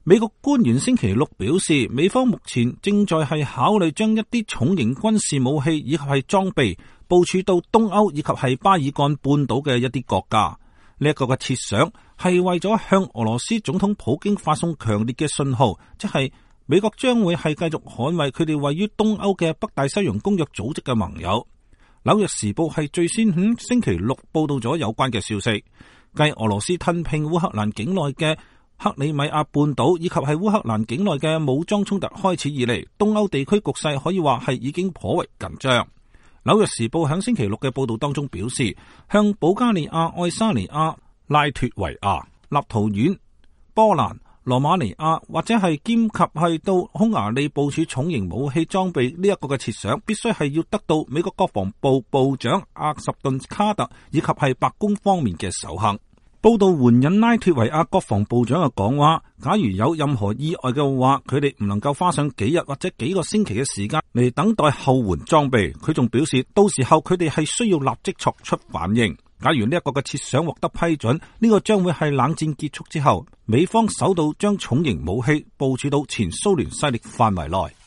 美國官員星期六表示，美方目前正在考慮將一啲重型軍事武器以及裝備部署到東歐以及巴爾幹半島嘅一啲國家。呢一個嘅設想係為咗向俄羅斯總統普京發送強烈嘅信號，即係美國將會繼續捍衛佢哋位於東歐嘅北大西洋公約組織嘅盟友。紐約時報最先喺星期六報道咗有關嘅消息，繼俄羅斯吞併烏克蘭境內嘅克里米亞半島以及烏克蘭境內嘅武裝衝突開始以嚟，東歐地區局勢可以話係已經頗為緊張。紐約時報喺星期六嘅報道當中表示，向保加利亞、愛沙尼亞、拉脫維亞、立陶宛、波蘭、羅馬尼亞或者兼及到匈牙利部署重型武器裝備呢一個嘅設想，必須係要得到美國國防部部長阿什頓卡特以及白宮方面嘅首肯。報道援引拉脫維亞國防部長嘅講話，假如有任何意外嘅話，佢哋唔能夠花上幾日或者幾個星期嘅時間嚟等待後援裝備。佢仲表示，到時候佢哋係需要立即作出反應。假如呢一個嘅設想獲得批准，呢個將會係冷戰結束之後美方首度將重型武器部署到前蘇聯勢力範圍內。